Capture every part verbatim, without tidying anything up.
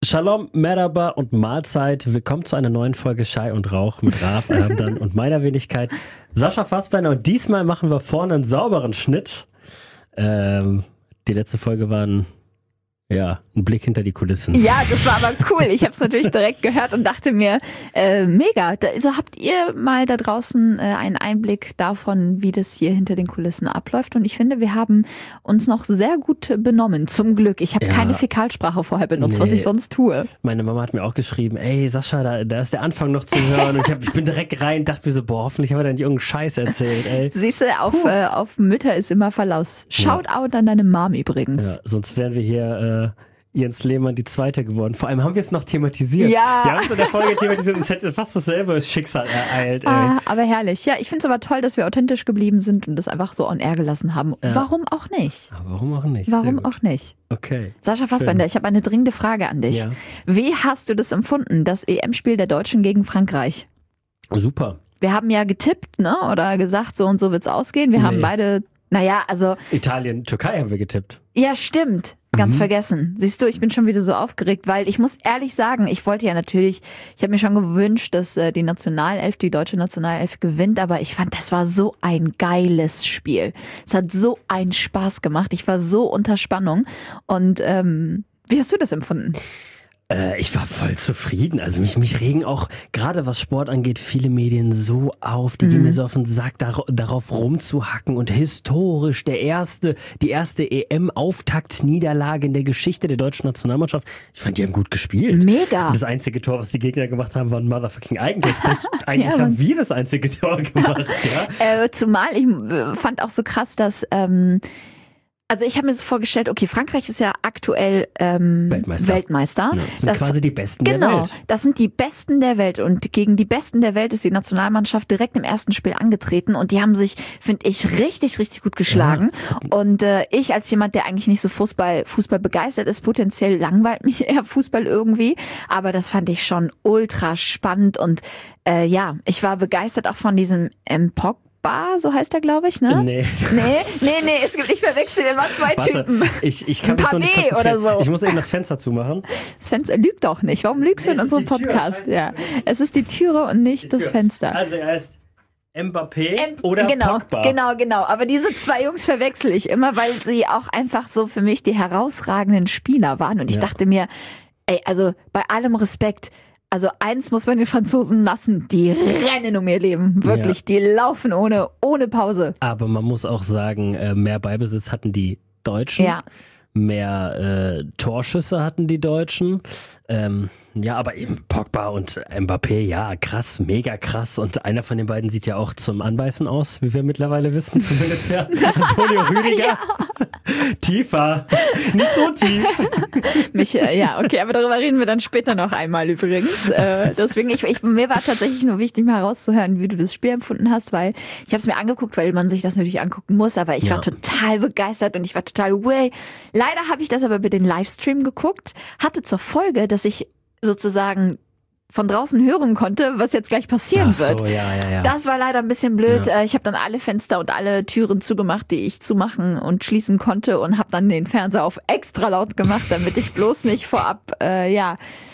Shalom, Merhaba und Mahlzeit. Willkommen zu einer neuen Folge Schei und Rauch mit Raf, Erdan und meiner Wenigkeit Sascha Fassbender. Und diesmal machen wir vorne einen sauberen Schnitt. Ähm, die letzte Folge war ein, ja, ein Blick hinter die Kulissen. Ja, das war aber cool. Ich habe es natürlich direkt gehört und dachte mir, äh, mega. Da, also habt ihr mal da draußen äh, einen Einblick davon, wie das hier hinter den Kulissen abläuft? Und ich finde, wir haben uns noch sehr gut benommen. Zum Glück. Ich habe Ja. keine Fäkalsprache vorher benutzt, Nee. was ich sonst tue. Meine Mama hat mir auch geschrieben, ey Sascha, da, da ist der Anfang noch zu hören. Und ich, hab, ich bin direkt rein, dachte mir so, boah, hoffentlich haben wir da nicht irgendeinen Scheiß erzählt, ey. Siehst du, auf, äh, auf Mütter ist immer Verlass. Shoutout an deine Mom übrigens. Ja, sonst wären wir hier äh, Jens Lehmann die Zweite geworden. Vor allem haben wir es noch thematisiert. Ja. Wir haben es in der Folge thematisiert und es hätte fast dasselbe Schicksal ereilt, ey. Ah, aber herrlich. Ja, ich finde es aber toll, dass wir authentisch geblieben sind und das einfach so on air gelassen haben. Ja. Warum auch nicht? Aber warum auch nicht? Sehr Warum gut. auch nicht? Okay. Sascha Fassbender, ich habe eine dringende Frage an dich. Ja. Wie hast du das empfunden, das E M-Spiel der Deutschen gegen Frankreich? Super. Wir haben ja getippt, ne? Oder gesagt, so und so wird's ausgehen. Wir Nee. haben beide, naja, also, Italien, Türkei haben wir getippt. ja, stimmt. Ganz Mhm. vergessen. Siehst du, ich bin schon wieder so aufgeregt, weil ich muss ehrlich sagen, ich wollte ja natürlich, ich habe mir schon gewünscht, dass äh, die Nationalelf, die deutsche Nationalelf gewinnt, aber ich fand, das war so ein geiles Spiel. Es hat so einen Spaß gemacht. Ich war so unter Spannung. Und ähm, wie hast du das empfunden? Äh, ich war voll zufrieden. Also mich, mich regen auch, gerade was Sport angeht, viele Medien so auf. Die gehen mir so auf den Sack, dar darauf rumzuhacken. Und historisch der erste, die erste E M-Auftaktniederlage in der Geschichte der deutschen Nationalmannschaft. Ich fand, die haben gut gespielt. Mega. Das einzige Tor, was die Gegner gemacht haben, war ein motherfucking Eigentor. Sprich, Eigentlich Ja, haben Mann. wir das einzige Tor gemacht. Ja? Äh, zumal ich äh, fand auch so krass, dass ähm, also ich habe mir so vorgestellt, okay, Frankreich ist ja aktuell ähm, Weltmeister. Weltmeister. Ja, das sind quasi die Besten der genau, Welt. das sind die Besten der Welt und gegen die Besten der Welt ist die Nationalmannschaft direkt im ersten Spiel angetreten und die haben sich, finde ich, richtig, richtig gut geschlagen. Und äh, ich als jemand, der eigentlich nicht so Fußball, Fußball begeistert ist, potenziell langweilt mich eher Fußball irgendwie, aber das fand ich schon ultra spannend und äh, ja, ich war begeistert auch von diesem Mpok. Bar, so heißt er, glaube ich, ne? Nee. Nee, nee, nee, es gibt, ich verwechsel immer zwei Warte, Typen. ich, ich kann Ein mich noch nicht Pavé konzentrieren. oder so. Ich muss eben das Fenster zumachen. Das Fenster lügt doch nicht. Warum lügst du Nee, in es ist unserem die Tür, Podcast? scheiße. Ja, es ist die Türe und nicht das Fenster. Also er ist Mbappé Ähm, oder genau, Pogba. genau, genau. Aber diese zwei Jungs verwechsel ich immer, weil sie auch einfach so für mich die herausragenden Spieler waren. Und ich Ja. dachte mir, ey, also bei allem Respekt, also eins muss man den Franzosen lassen, die rennen um ihr Leben. Wirklich, die laufen ohne, ohne Pause. Aber man muss auch sagen, äh, mehr Ballbesitz hatten die Deutschen. Ja. Mehr äh, Torschüsse hatten die Deutschen. Ähm, ja, aber eben Pogba und Mbappé, ja, krass, mega krass. Und einer von den beiden sieht ja auch zum Anbeißen aus, wie wir mittlerweile wissen, zumindest für Antonio Rüdiger. Tiefer, nicht so tief. Mich, äh, ja, okay, aber darüber reden wir dann später noch einmal übrigens. Äh, deswegen, ich, ich, mir war tatsächlich nur wichtig, mal herauszuhören, wie du das Spiel empfunden hast, weil ich habe es mir angeguckt, weil man sich das natürlich angucken muss, aber ich Ja. war total begeistert und ich war total way. Leider habe ich das aber über den Livestream geguckt, hatte zur Folge, dass ich sozusagen von draußen hören konnte, was jetzt gleich passieren Ach so, wird. ja, ja, ja. Das war leider ein bisschen blöd. Ja. Äh, Ich habe dann alle Fenster und alle Türen zugemacht, die ich zumachen und schließen konnte und habe dann den Fernseher auf extra laut gemacht, damit ich bloß nicht vorab, äh, ja,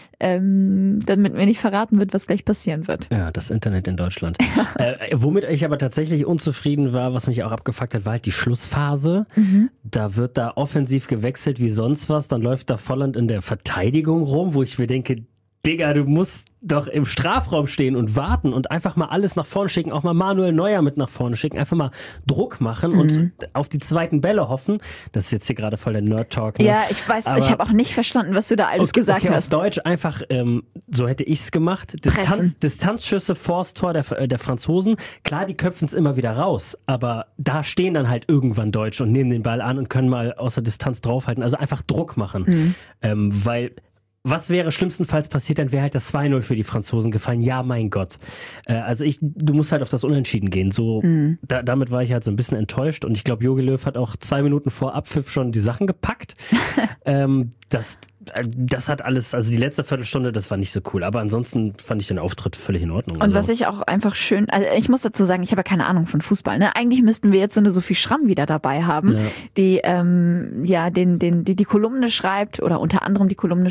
ähm, damit mir nicht verraten wird, was gleich passieren wird. Ja, das Internet in Deutschland. äh, womit ich aber tatsächlich unzufrieden war, was mich auch abgefuckt hat, war halt die Schlussphase. Mhm. Da wird da offensiv gewechselt wie sonst was. Dann läuft da Volland in der Verteidigung rum, wo ich mir denke, Digga, du musst doch im Strafraum stehen und warten und einfach mal alles nach vorne schicken, auch mal Manuel Neuer mit nach vorne schicken, einfach mal Druck machen Mhm. und auf die zweiten Bälle hoffen. Das ist jetzt hier gerade voll der Nerd-Talk. Ne? Ja, ich weiß, Aber- ich habe auch nicht verstanden, was du da alles okay, gesagt okay, hast. Auf Deutsch einfach, ähm, so hätte ich's gemacht. Pressen. Distanz, Distanzschüsse vors Tor der, äh, der Franzosen. Klar, die köpfen es immer wieder raus, aber da stehen dann halt irgendwann Deutsche und nehmen den Ball an und können mal aus der Distanz draufhalten. Also einfach Druck machen. Mhm. Ähm, weil was wäre schlimmstenfalls passiert, dann wäre halt das zwei null für die Franzosen gefallen. Ja, mein Gott. Äh, also ich, du musst halt auf das Unentschieden gehen. So, Mhm. da, damit war ich halt so ein bisschen enttäuscht. Und ich glaube, Jogi Löw hat auch zwei Minuten vor Abpfiff schon die Sachen gepackt. ähm, das, das hat alles, also die letzte Viertelstunde, das war nicht so cool. Aber ansonsten fand ich den Auftritt völlig in Ordnung. Und also, was ich auch einfach schön, also ich muss dazu sagen, ich habe ja keine Ahnung von Fußball. Ne? Eigentlich müssten wir jetzt so eine Sophie Schramm wieder dabei haben, Ja. die ähm, ja den, den, die die Kolumne schreibt oder unter anderem die Kolumne schreibt bei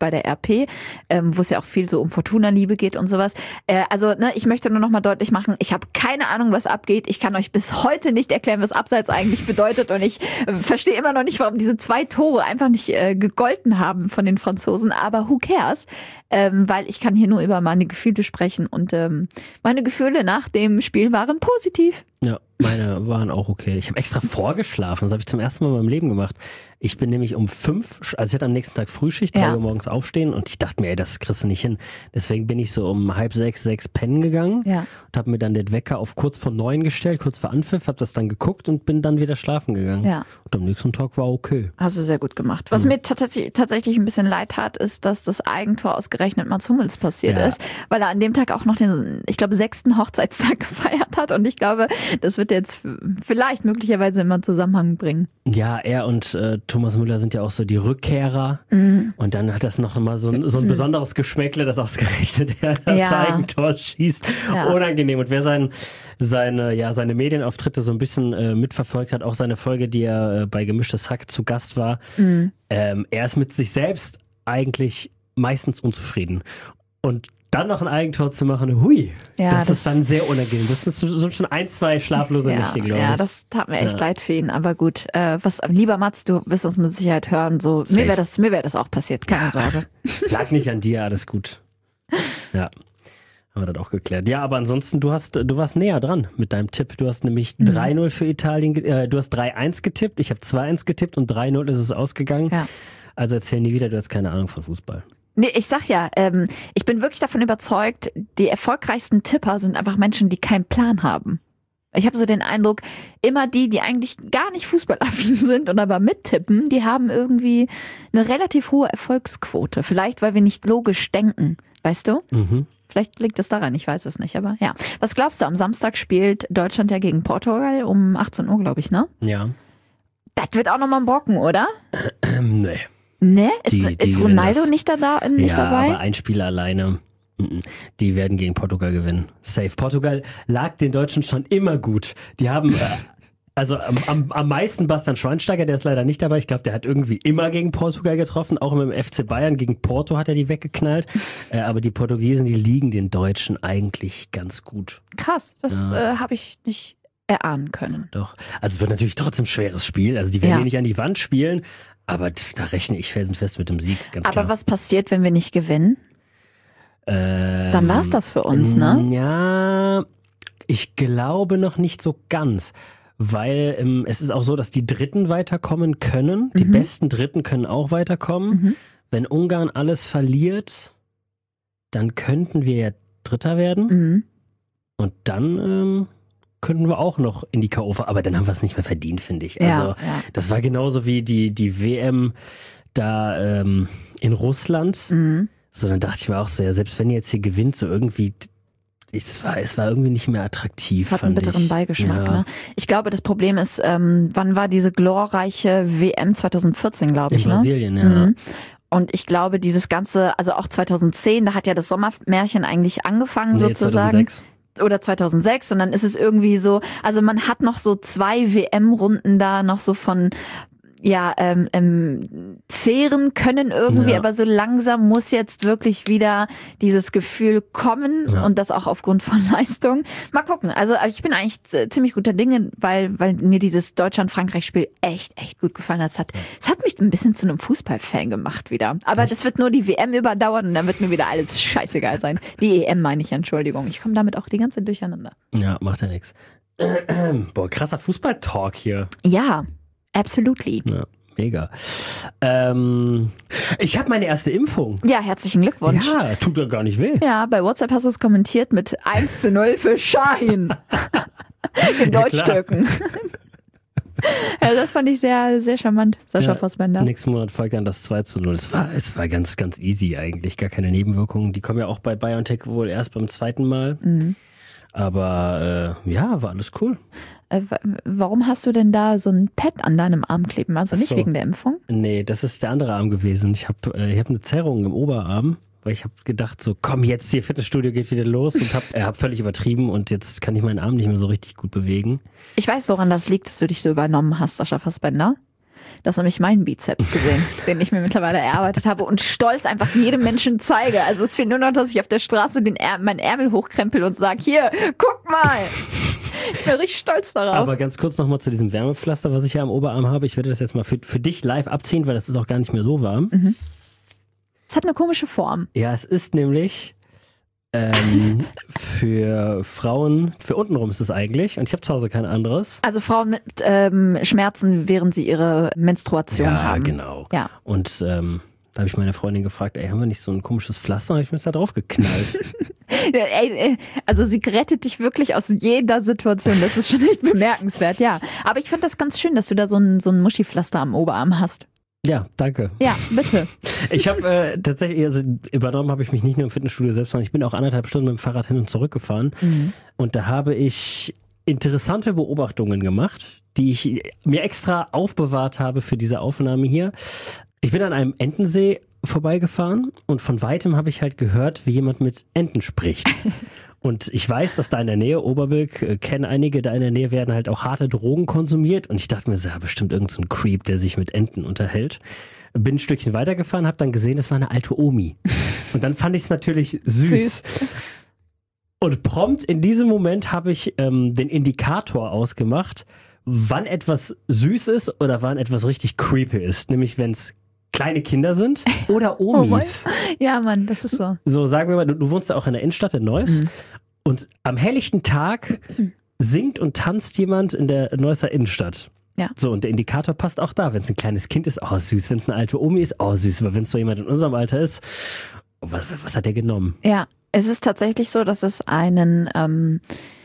bei der R P, ähm, wo es ja auch viel so um Fortuna-Liebe geht und sowas. Äh, also ne, ich möchte nur noch mal deutlich machen, ich habe keine Ahnung, was abgeht. Ich kann euch bis heute nicht erklären, was Abseits eigentlich bedeutet und ich äh, verstehe immer noch nicht, warum diese zwei Tore einfach nicht äh, gegolten haben von den Franzosen. Aber who cares? Ähm, weil ich kann hier nur über meine Gefühle sprechen und ähm, meine Gefühle nach dem Spiel waren positiv. Ja, meine waren auch okay. Ich habe extra vorgeschlafen, das habe ich zum ersten Mal in meinem Leben gemacht. Ich bin nämlich um fünf, also ich hatte am nächsten Tag Frühschicht, drei Ja. Uhr morgens aufstehen und ich dachte mir, ey, das kriegst du nicht hin. Deswegen bin ich so um halb sechs, sechs pennen gegangen Ja. und habe mir dann den Wecker auf kurz vor neun gestellt, kurz vor Anpfiff, habe das dann geguckt und bin dann wieder schlafen gegangen. Ja. Und am nächsten Tag war okay. Hast du sehr gut gemacht. Was Mhm. mir tatsächlich, tatsächlich ein bisschen leid hat, ist, dass das Eigentor ausgerechnet Mats Hummels passiert Ja. ist, weil er an dem Tag auch noch den, ich glaube, sechsten Hochzeitstag gefeiert hat und ich glaube, das wird jetzt vielleicht möglicherweise immer einen Zusammenhang bringen. Ja, er und äh, Thomas Müller sind ja auch so die Rückkehrer. Mhm. Und dann hat das noch immer so ein, so ein besonderes Geschmäckle, das ausgerechnet er das Ja. Eigentor schießt. Ja. Unangenehm. Und wer sein, seine, ja, seine Medienauftritte so ein bisschen äh, mitverfolgt hat, auch seine Folge, die er äh, bei Gemischtes Hack zu Gast war, Mhm. ähm, er ist mit sich selbst eigentlich meistens unzufrieden. Und dann noch ein Eigentor zu machen, hui, Ja, das, das- ist dann sehr unangenehm. Das sind so, so schon ein, zwei schlaflose Ja, Nächte, glaube ich. ja, das tat mir echt Ja. leid für ihn. Aber gut, äh, was, lieber Mats, du wirst uns mit Sicherheit hören. So, Safe. mir wäre das, mir wäre das auch passiert, keine Ja. Sorge. Lag nicht an dir, alles gut. Ja, haben wir das auch geklärt. Ja, aber ansonsten, du hast, du warst näher dran mit deinem Tipp. Du hast nämlich Mhm. drei null für Italien, ge- äh, du hast drei eins getippt, ich habe zwei eins getippt und drei null ist es ausgegangen. Ja. Also erzähl nie wieder, du hast keine Ahnung von Fußball. Nee, ich sag ja, ähm, ich bin wirklich davon überzeugt, die erfolgreichsten Tipper sind einfach Menschen, die keinen Plan haben. Ich habe so den Eindruck, immer die, die eigentlich gar nicht fußballaffin sind und aber mittippen, die haben irgendwie eine relativ hohe Erfolgsquote. Vielleicht, weil wir nicht logisch denken, weißt du? Mhm. Vielleicht liegt es daran, ich weiß es nicht, aber ja. Was glaubst du, am Samstag spielt Deutschland ja gegen Portugal um achtzehn Uhr, glaube ich, ne? Ja. Das wird auch nochmal ein Brocken, oder? Ähm, nee. Ne? Ist, Die- die ist gewinnen Ronaldo das. nicht, da, da, nicht ja, dabei? aber ein Spieler alleine. mhm. Die werden gegen Portugal gewinnen. Safe. Portugal lag den Deutschen schon immer gut. Die haben, äh, also am, am, am meisten Bastian Schweinsteiger, der ist leider nicht dabei. Ich glaube, der hat irgendwie immer gegen Portugal getroffen. Auch mit dem F C Bayern gegen Porto hat er die weggeknallt. Äh, aber die Portugiesen, die liegen den Deutschen eigentlich ganz gut. Krass, das Ja. äh, habe ich nicht erahnen können. Doch. Also es wird natürlich trotzdem ein schweres Spiel. Also die werden Ja. hier nicht an die Wand spielen. Aber da rechne ich felsenfest mit dem Sieg, ganz Aber klar. was passiert, wenn wir nicht gewinnen? Ähm, Dann war's das für uns, ne? Ja, ich glaube noch nicht so ganz. Weil ähm, es ist auch so, dass die Dritten weiterkommen können. Die Mhm. besten Dritten können auch weiterkommen. Mhm. Wenn Ungarn alles verliert, dann könnten wir ja Dritter werden. Mhm. Und dann ähm, könnten wir auch noch in die K O fahren. Aber dann haben wir es nicht mehr verdient, finde ich. Ja, Also ja. das war genauso wie die, die W M da ähm, in Russland. Mhm. So, dann dachte ich mir auch so, ja, selbst wenn ihr jetzt hier gewinnt, so irgendwie, es war, es war irgendwie nicht mehr attraktiv. Es hat einen fand bitteren ich. Beigeschmack. Ja. Ne? Ich glaube, das Problem ist, ähm, wann war diese glorreiche W M zwanzig vierzehn, glaube In ich, ne? Brasilien, ja. Mhm. Und ich glaube, dieses ganze, also auch zwanzig zehn, da hat ja das Sommermärchen eigentlich angefangen Nee, sozusagen. zweitausendsechs. Oder zweitausendsechs und dann ist es irgendwie so, also man hat noch so zwei W M-Runden da noch so von ja, ähm, ähm, zehren können irgendwie, Ja. aber so langsam muss jetzt wirklich wieder dieses Gefühl kommen Ja. und das auch aufgrund von Leistung. Mal gucken. Also ich bin eigentlich äh, ziemlich guter Dinge, weil, weil mir dieses Deutschland-Frankreich-Spiel echt, echt gut gefallen hat. Es hat, es hat mich ein bisschen zu einem Fußballfan gemacht wieder. Aber Echt? das wird nur die W M überdauern und dann wird mir wieder alles scheißegal sein. Die E M meine ich, Entschuldigung. Ich komme damit auch die ganze Zeit durcheinander. Ja, macht ja nichts. Boah, krasser Fußball-Talk hier. Ja, absolutely. Ja, mega. Ähm, ich habe meine erste Impfung. Ja, herzlichen Glückwunsch. Ja, tut ja gar nicht weh. Ja, bei WhatsApp hast du es kommentiert mit eins zu null für Schein. Im Ja, Deutsch-Türken. Ja, das fand ich sehr, sehr charmant, Sascha Ja, Vossbender. Nächsten Monat folgt dann das zwei zu null. Es war, es war ganz, ganz easy eigentlich. Gar keine Nebenwirkungen. Die kommen ja auch bei BioNTech wohl erst beim zweiten Mal. Mhm. Aber äh, ja, war alles cool. Äh, wa- warum hast du denn da so ein Pad an deinem Arm kleben? Also Ach nicht so. wegen der Impfung? Nee, das ist der andere Arm gewesen. Ich habe äh, ich hab eine Zerrung im Oberarm, weil ich habe gedacht, so komm jetzt, ihr Fitnessstudio geht wieder los und habe äh, hab völlig übertrieben und jetzt kann ich meinen Arm nicht mehr so richtig gut bewegen. Ich weiß, woran das liegt, dass du dich so übernommen hast, Sascha Vossbender. Du hast nämlich meinen Bizeps gesehen, den ich mir mittlerweile erarbeitet habe und stolz einfach jedem Menschen zeige. Also es fehlt nur noch, dass ich auf der Straße den Är- meinen Ärmel hochkrempel und sage, hier, guck mal. Ich bin richtig stolz darauf. Aber ganz kurz nochmal zu diesem Wärmepflaster, was ich ja am Oberarm habe. Ich werde das jetzt mal für, für dich live abziehen, weil das ist auch gar nicht mehr so warm. Mhm. Es hat eine komische Form. Ja, es ist nämlich ähm, für Frauen, für untenrum ist es eigentlich. Und ich habe zu Hause kein anderes. Also Frauen mit ähm, Schmerzen, während sie ihre Menstruation ja, haben. Genau. Ja, genau. Und ähm, da habe ich meine Freundin gefragt, ey, haben wir nicht so ein komisches Pflaster? Und habe ich mir das da drauf geknallt. Ja, ey, also sie rettet dich wirklich aus jeder Situation. Das ist schon echt bemerkenswert, ja. Aber ich finde das ganz schön, dass du da so ein, so ein Muschipflaster am Oberarm hast. Ja, danke. Ja, bitte. Ich habe äh, tatsächlich, also übernommen habe ich mich nicht nur im Fitnessstudio selbst, sondern ich bin auch anderthalb Stunden mit dem Fahrrad hin und zurück gefahren. Mhm. Und da habe ich interessante Beobachtungen gemacht, die ich mir extra aufbewahrt habe für diese Aufnahme hier. Ich bin an einem Entensee vorbeigefahren und von weitem habe ich halt gehört, wie jemand mit Enten spricht. Und ich weiß, dass da in der Nähe, Oberbilk, äh, kennen einige, da in der Nähe werden halt auch harte Drogen konsumiert. Und ich dachte mir, das ist ja bestimmt irgend so ein Creep, der sich mit Enten unterhält. Bin ein Stückchen weitergefahren, habe dann gesehen, das war eine alte Omi. Und dann fand ich es natürlich süß. Süß. Und prompt in diesem Moment habe ich ähm, den Indikator ausgemacht, wann etwas süß ist oder wann etwas richtig creepy ist. Nämlich, wenn es kleine Kinder sind oder Omis. Oh ja, Mann, das ist so. So, sagen wir mal, du, du wohnst ja auch in der Innenstadt in Neuss mhm. und am helllichten Tag singt und tanzt jemand in der Neusser Innenstadt. Ja. So, und der Indikator passt auch da. Wenn es ein kleines Kind ist, oh süß. Wenn es eine alte Omi ist, oh süß. Aber wenn es so jemand in unserem Alter ist, oh, was, was hat der genommen? Ja, es ist tatsächlich so, dass es einen... Ähm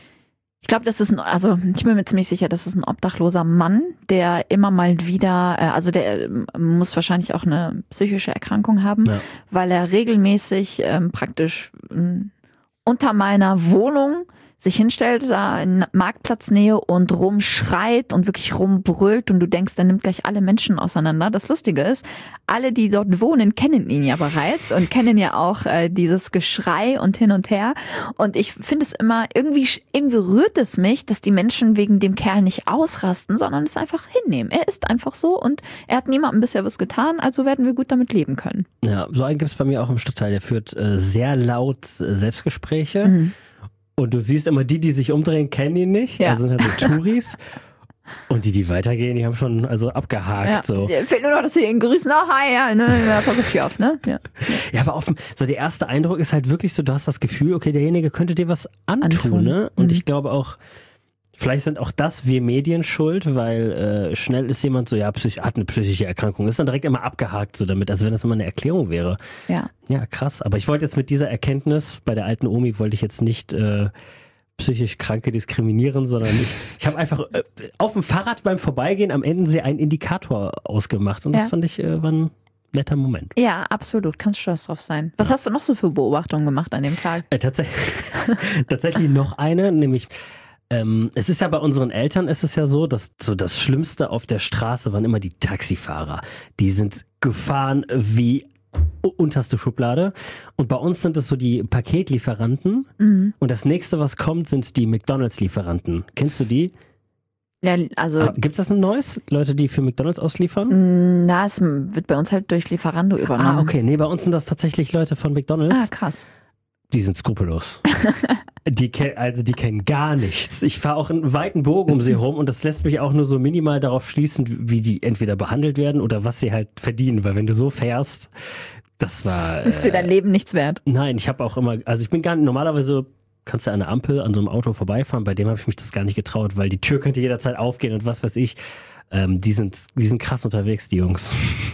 Ich glaube, das ist ein, also ich bin mir ziemlich sicher, das ist ein obdachloser Mann, der immer mal wieder, äh, also der äh, muss wahrscheinlich auch eine psychische Erkrankung haben, Ja. weil er regelmäßig ähm, praktisch ähm, unter meiner Wohnung sich hinstellt, da in Marktplatznähe und rumschreit und wirklich rumbrüllt und du denkst, der nimmt gleich alle Menschen auseinander. Das Lustige ist, alle, die dort wohnen, kennen ihn ja bereits und kennen ja auch äh, dieses Geschrei und hin und her. Und ich finde es immer, irgendwie, irgendwie rührt es mich, dass die Menschen wegen dem Kerl nicht ausrasten, sondern es einfach hinnehmen. Er ist einfach so und er hat niemandem bisher was getan, also werden wir gut damit leben können. Ja, so einen gibt es bei mir auch im Stadtteil. Der führt äh, sehr laut äh, Selbstgespräche. Mhm. Und du siehst immer, die, die sich umdrehen, kennen ihn nicht. Ja. Also sind halt so Touris. Und die, die weitergehen, die haben schon also abgehakt. Ja. So. Fehlt nur noch, dass sie ihn grüßen. Oh, hi, ja, ne? Ja, pass auf dich auf, ne? Ja. Ja, aber offen, so der erste Eindruck ist halt wirklich so, du hast das Gefühl, okay, derjenige könnte dir was antun, Antun. ne? Und Mhm. ich glaube auch, vielleicht sind auch das wir Medien schuld, weil äh, schnell ist jemand so, ja, psych- hat eine psychische Erkrankung, ist dann direkt immer abgehakt so damit, als wenn das immer eine Erklärung wäre. Ja. Ja, krass. Aber ich wollte jetzt mit dieser Erkenntnis, bei der alten Omi wollte ich jetzt nicht äh, psychisch Kranke diskriminieren, sondern ich, ich habe einfach äh, auf dem Fahrrad beim Vorbeigehen am Endensee einen Indikator ausgemacht und das Ja. fand ich, äh, war ein netter Moment. Ja, absolut. Kannst stolz drauf sein. Was hast du noch so für Beobachtungen gemacht an dem Tag? Äh, tatsächlich, tatsächlich noch eine, nämlich ähm, es ist ja bei unseren Eltern ist es ja so, dass so das Schlimmste auf der Straße waren immer die Taxifahrer. Die sind gefahren wie unterste Schublade. Und bei uns sind es so die Paketlieferanten. Mhm. Und das nächste, was kommt, sind die McDonalds-Lieferanten. Kennst du die? Ja, also, Ah, gibt's das ein neues? Leute, die für McDonalds ausliefern? na, es wird bei uns halt durch Lieferando übernommen. Ah, okay. Nee, bei uns sind das tatsächlich Leute von McDonalds. Ah, krass. Die sind skrupellos. Die kennen, also die kennen gar nichts. Ich fahre auch einen weiten Bogen um sie rum und das lässt mich auch nur so minimal darauf schließen, wie die entweder behandelt werden oder was sie halt verdienen. Weil wenn du so fährst, das war... Ist dir dein Äh, Leben nichts wert? nein, ich habe auch immer... Also ich bin gar nicht... Normalerweise kannst du an der Ampel an so einem Auto vorbeifahren. Bei dem habe ich mich das gar nicht getraut, weil die Tür könnte jederzeit aufgehen und was weiß ich. Ähm, die sind, die sind krass unterwegs, die Jungs.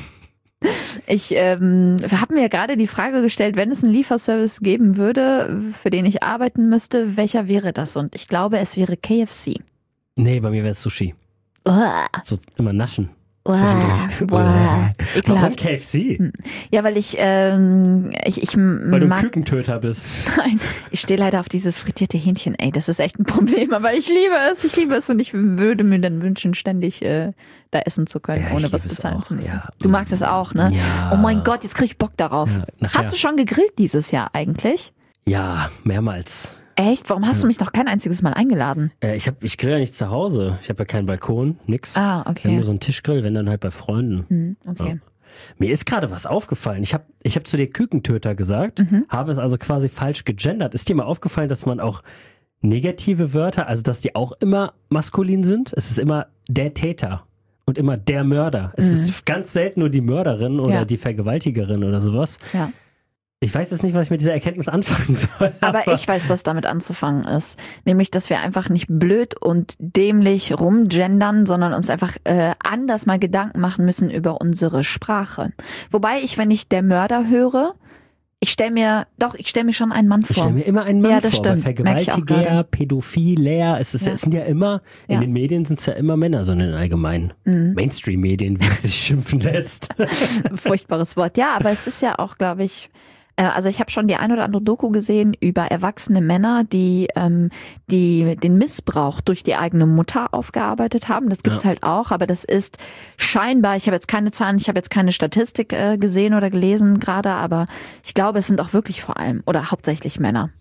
Ich ähm, habe mir gerade die Frage gestellt, wenn es einen Lieferservice geben würde, für den ich arbeiten müsste, welcher wäre das? Und ich glaube, es wäre K F C. Nee, bei mir wäre es Sushi. Uah, So immer naschen. uah, uah. Warum Ekelhaft. K F C? Ja, weil ich, ähm, ich, ich Weil du ein mag, Kükentöter bist. nein, ich stehe leider auf dieses frittierte Hähnchen. Ey, das ist echt ein Problem, aber ich liebe es, ich liebe es und ich würde mir dann wünschen, ständig äh, da essen zu können, Ja, ich ohne was liebe es bezahlen auch, zu müssen. ja. Du magst es auch, ne? Ja. Oh mein Gott, jetzt krieg ich Bock darauf. Ja, nachher. Hast du schon gegrillt dieses Jahr eigentlich? Ja, mehrmals. Echt? Warum hast Ja. du mich noch kein einziges Mal eingeladen? Äh, ich hab, ich grill ja nicht zu Hause. Ich habe ja keinen Balkon, nix. Ah, Ich habe okay. nur so einen Tischgrill, wenn dann halt bei Freunden. Hm, okay. Ja. Mir ist gerade was aufgefallen. Ich habe ich hab zu dir Kükentöter gesagt, Mhm. habe es also quasi falsch gegendert. Ist dir mal aufgefallen, dass man auch negative Wörter, also dass die auch immer maskulin sind? Es ist immer der Täter und immer der Mörder. Es Mhm. ist ganz selten nur die Mörderin oder Ja. die Vergewaltigerin oder sowas. Ja. Ich weiß jetzt nicht, was ich mit dieser Erkenntnis anfangen soll. Aber ich weiß, was damit anzufangen ist. Nämlich, dass wir einfach nicht blöd und dämlich rumgendern, sondern uns einfach äh, anders mal Gedanken machen müssen über unsere Sprache. Wobei ich, wenn ich der Mörder höre, ich stelle mir, doch, ich stelle mir schon einen Mann Ich vor. stelle mir immer einen Mann Ja, das vor. Bei stimmt. Merk ich auch Vergewaltiger, gerade. Pädophiler, es, ist, Ja. es sind ja immer, in Ja. den Medien sind es ja immer Männer, so in den allgemeinen Mhm. Mainstream-Medien, wie es sich schimpfen lässt. Furchtbares Wort. Ja, aber es ist ja auch, glaube ich, äh, also ich habe schon die ein oder andere Doku gesehen über erwachsene Männer, die, ähm, die den Missbrauch durch die eigene Mutter aufgearbeitet haben. Das gibt's Ja. halt auch, aber das ist scheinbar, ich habe jetzt keine Zahlen, ich habe jetzt keine Statistik äh, gesehen oder gelesen gerade, aber ich glaube, es sind auch wirklich vor allem oder hauptsächlich Männer.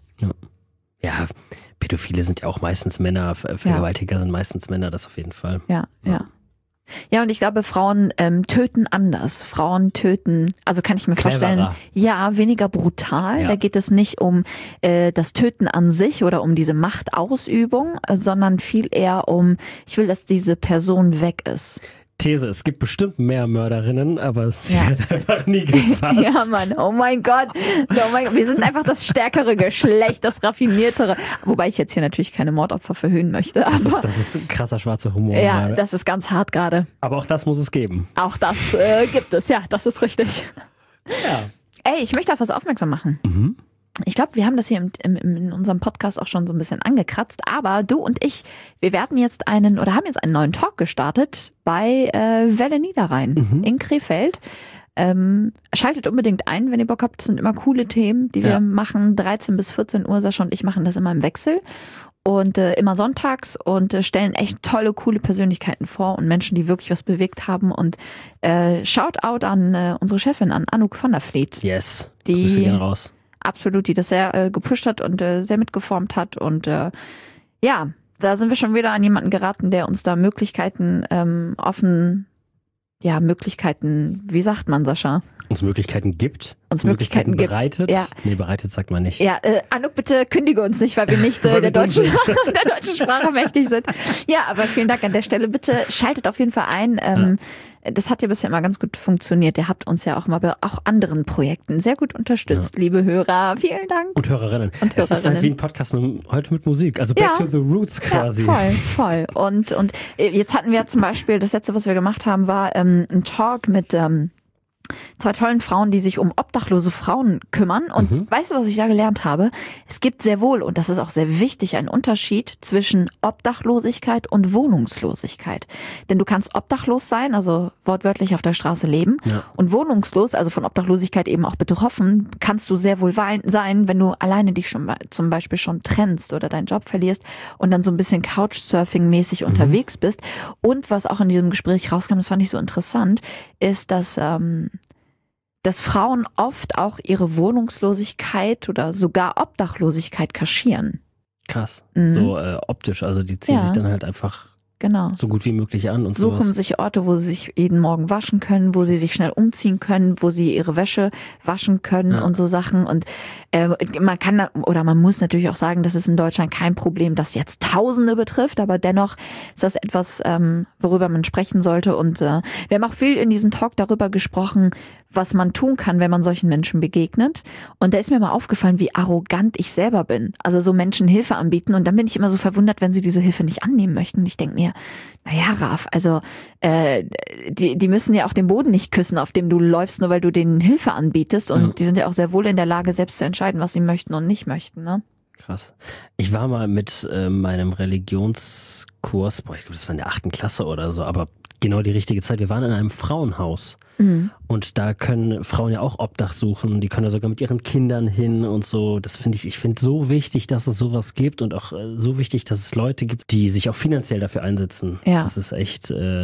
Ja, Pädophile sind ja auch meistens Männer, Ver- Vergewaltiger sind meistens Männer, das auf jeden Fall. Ja, ja. Ja, und ich glaube, Frauen ähm, töten anders. Frauen töten, also kann ich mir Cleverer. vorstellen, ja, weniger brutal. Ja. Da geht es nicht um äh, das Töten an sich oder um diese Machtausübung, äh, sondern viel eher um, ich will, dass diese Person weg ist. These, es gibt bestimmt mehr Mörderinnen, aber sie Ja. wird einfach nie gefasst. Ja, Mann, oh mein Gott. Oh mein Gott. Wir sind einfach das stärkere Geschlecht, das raffiniertere. Wobei ich jetzt hier natürlich keine Mordopfer verhöhnen möchte. Das Aber ist, das ist ein krasser schwarzer Humor ja, gerade. das ist ganz hart gerade. Aber auch das muss es geben. Auch das äh, gibt es, ja, das ist richtig. Ja. Ey, ich möchte auf was aufmerksam machen. Mhm. Ich glaube, wir haben das hier im, im, in unserem Podcast auch schon so ein bisschen angekratzt, aber du und ich, wir werden jetzt einen oder haben jetzt einen neuen Talk gestartet bei äh, Welle Niederrhein Mhm. in Krefeld. Ähm, schaltet unbedingt ein, wenn ihr Bock habt. Das sind immer coole Themen, die wir Ja. machen. dreizehn bis vierzehn Uhr, Sascha und ich machen das immer im Wechsel. Und äh, immer sonntags und äh, stellen echt tolle, coole Persönlichkeiten vor und Menschen, die wirklich was bewegt haben. Und äh, Shoutout an äh, unsere Chefin, an Anouk van der Vliet. Yes. Die- Grüße gehen raus. Absolut, die das sehr äh, gepusht hat und äh, sehr mitgeformt hat. Und äh, ja, da sind wir schon wieder an jemanden geraten, der uns da Möglichkeiten ähm, offen, ja, Möglichkeiten, wie sagt man, Sascha? Uns Möglichkeiten gibt. Uns Möglichkeiten gibt. bereitet. Ja. Nee, bereitet sagt man nicht. Ja, äh, Anouk, bitte kündige uns nicht, weil wir nicht äh, Weil der, wir dumm deutschen, sind. der deutschen Sprache mächtig sind. Ja, aber vielen Dank an der Stelle. Bitte schaltet auf jeden Fall ein. Ähm, Das hat ja bisher immer ganz gut funktioniert. Ihr habt uns ja auch mal bei auch anderen Projekten sehr gut unterstützt, liebe Hörer. Vielen Dank. Und Hörerinnen. Und Es ist halt Hörerinnen. wie ein Podcast, nur heute mit Musik. Also back Ja. to the roots quasi. Ja, voll, voll. Und, und äh, jetzt hatten wir zum Beispiel, das letzte, was wir gemacht haben, war ähm, ein Talk mit ähm, zwei tollen Frauen, die sich um obdachlose Frauen kümmern. Und Mhm. weißt du, was ich da gelernt habe? Es gibt sehr wohl, und das ist auch sehr wichtig, einen Unterschied zwischen Obdachlosigkeit und Wohnungslosigkeit. Denn du kannst obdachlos sein, also wortwörtlich auf der Straße leben, Ja. und wohnungslos, also von Obdachlosigkeit eben auch betroffen, kannst du sehr wohl wein- sein, wenn du alleine dich schon be- zum Beispiel schon trennst oder deinen Job verlierst und dann so ein bisschen Couchsurfing-mäßig unterwegs bist. Und was auch in diesem Gespräch rauskam, das fand ich so interessant, ist, dass ähm, dass Frauen oft auch ihre Wohnungslosigkeit oder sogar Obdachlosigkeit kaschieren. Krass. Mhm. So äh, optisch. Also die ziehen Ja. sich dann halt einfach Genau. so gut wie möglich an und Suchen sowas. sich Orte, wo sie sich jeden Morgen waschen können, wo sie sich schnell umziehen können, wo sie ihre Wäsche waschen können Ja. und so Sachen. Und äh, man kann da- oder man muss natürlich auch sagen, das ist in Deutschland kein Problem, das jetzt Tausende betrifft, aber dennoch ist das etwas, ähm, worüber man sprechen sollte. Und äh, wir haben auch viel in diesem Talk darüber gesprochen, was man tun kann, wenn man solchen Menschen begegnet. Und da ist mir mal aufgefallen, wie arrogant ich selber bin. Also so Menschen Hilfe anbieten. Und dann bin ich immer so verwundert, wenn sie diese Hilfe nicht annehmen möchten. Und ich denke mir, naja, Raf, also äh, die, die müssen ja auch den Boden nicht küssen, auf dem du läufst, nur weil du denen Hilfe anbietest. Und Ja. die sind ja auch sehr wohl in der Lage, selbst zu entscheiden, was sie möchten und nicht möchten. Ne? Krass. Ich war mal mit äh, meinem Religionskurs, boah, ich glaube, das war in der achten Klasse oder so, aber genau die richtige Zeit. Wir waren in einem Frauenhaus. Mhm. Und da können Frauen ja auch Obdach suchen. Die können da sogar mit ihren Kindern hin und so. Das finde ich, ich finde so wichtig, dass es sowas gibt und auch äh, so wichtig, dass es Leute gibt, die sich auch finanziell dafür einsetzen. Ja. Das ist echt, äh,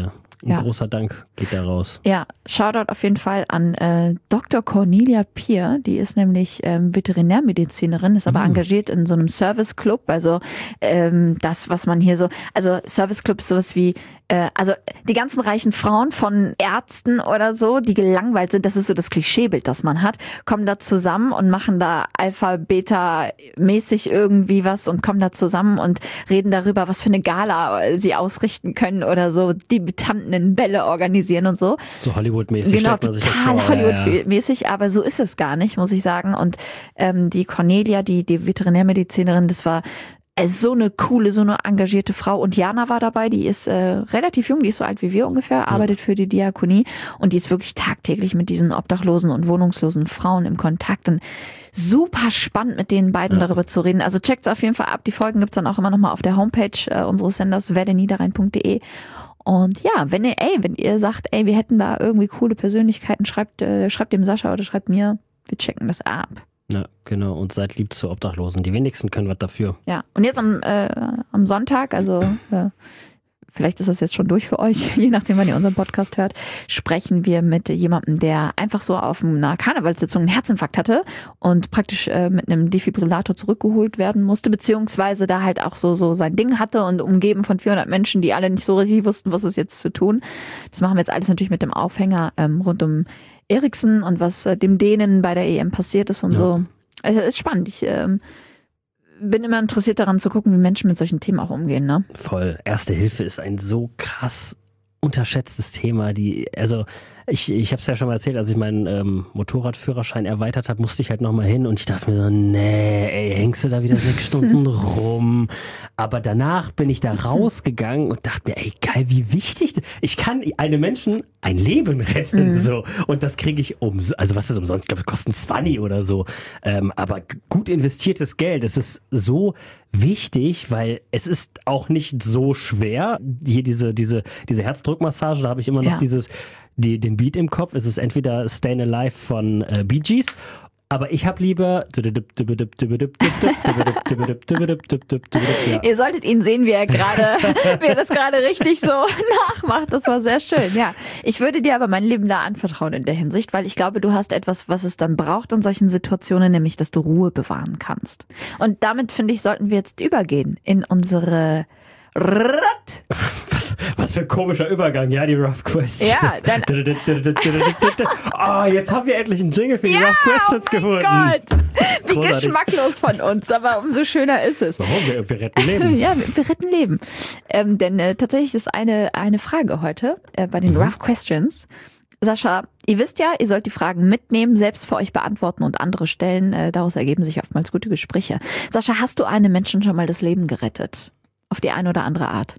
ein Ja. großer Dank geht da raus. Ja, Shoutout auf jeden Fall an äh, Doktor Cornelia Pier, die ist nämlich ähm, Veterinärmedizinerin, ist aber Mhm. engagiert in so einem Service-Club, also ähm, das, was man hier so, also Service-Club ist sowas wie, äh, also die ganzen reichen Frauen von Ärzten oder so, die gelangweilt sind, das ist so das Klischeebild, das man hat, kommen da zusammen und machen da Alpha, Beta mäßig irgendwie was und kommen da zusammen und reden darüber, was für eine Gala sie ausrichten können oder so, Debütanten in Bälle organisieren und so. So Hollywood-mäßig Genau, stellt man sich das total vor. Ja, ja. Hollywood-mäßig, aber so ist es gar nicht, muss ich sagen. Und ähm, die Cornelia, die, die Veterinärmedizinerin, das war äh, so eine coole, so eine engagierte Frau. Und Jana war dabei, die ist äh, relativ jung, die ist so alt wie wir ungefähr, arbeitet für die Diakonie und die ist wirklich tagtäglich mit diesen obdachlosen und wohnungslosen Frauen im Kontakt und super spannend, mit den beiden Ja. darüber zu reden. Also checkt's auf jeden Fall ab. Die Folgen gibt's dann auch immer nochmal auf der Homepage äh, unseres Senders werdeniederrhein punkt de. Und ja, wenn ihr, ey, wenn ihr sagt, ey, wir hätten da irgendwie coole Persönlichkeiten, schreibt, äh, schreibt dem Sascha oder schreibt mir, wir checken das ab. Ja, genau. Und seid lieb zu Obdachlosen. Die wenigsten können was dafür. Ja, und jetzt am, äh, am Sonntag, also äh, vielleicht ist das jetzt schon durch für euch, je nachdem, wann ihr unseren Podcast hört, sprechen wir mit jemandem, der einfach so auf einer Karnevalssitzung einen Herzinfarkt hatte und praktisch äh, mit einem Defibrillator zurückgeholt werden musste, beziehungsweise da halt auch so so sein Ding hatte und umgeben von vierhundert Menschen, die alle nicht so richtig wussten, was ist jetzt zu tun. Das machen wir jetzt alles natürlich mit dem Aufhänger ähm, rund um Eriksen und was äh, dem Dänen bei der E M passiert ist und Ja. so. Also, ist spannend. Ich ähm, bin immer interessiert daran zu gucken, wie Menschen mit solchen Themen auch umgehen, ne? Voll. Erste Hilfe ist ein so krass unterschätztes Thema. Die, also ich, ich habe es ja schon mal erzählt, als ich meinen ähm, Motorradführerschein erweitert habe, musste ich halt nochmal hin und ich dachte mir so, nee, ey, hängst du da wieder sechs Stunden rum? Aber danach bin ich da rausgegangen und dachte mir, ey, geil, wie wichtig. Ich kann einem Menschen ein Leben retten, Mhm. so. Und das kriege ich um, also was ist umsonst? Ich glaube, das kostet zwanzig oder so. Ähm, aber g- gut investiertes Geld, das ist so wichtig, weil es ist auch nicht so schwer. Hier diese, diese, diese Herzdruckmassage, da habe ich immer noch Ja. dieses, die, den Beat im Kopf. Es ist entweder Stayin' Alive von äh, Bee Gees, aber ich habe lieber ja. Ihr solltet ihn sehen, wie er gerade, wie er das gerade richtig so nachmacht. Das war sehr schön, ja. Ich würde dir aber mein Leben da anvertrauen in der Hinsicht, weil ich glaube, du hast etwas, was es dann braucht in solchen Situationen, nämlich, dass du Ruhe bewahren kannst. Und damit, finde ich, sollten wir jetzt übergehen in unsere Rat. Was, was für ein komischer Übergang, ja, die Rough Questions. Ja, dann- Oh, jetzt haben wir endlich einen Jingle für die Rough Questions Oh mein gefunden. Gott, wie Großartig. geschmacklos von uns, aber umso schöner ist es. Warum? Wir, wir retten Leben. Ja, wir, wir retten Leben. Ähm, denn äh, tatsächlich ist eine, eine Frage heute äh, bei den Mhm. Rough Questions. Sascha, ihr wisst ja, ihr sollt die Fragen mitnehmen, selbst für euch beantworten und andere stellen. Äh, daraus ergeben sich oftmals gute Gespräche. Sascha, hast du einem Menschen schon mal das Leben gerettet? Auf die eine oder andere Art.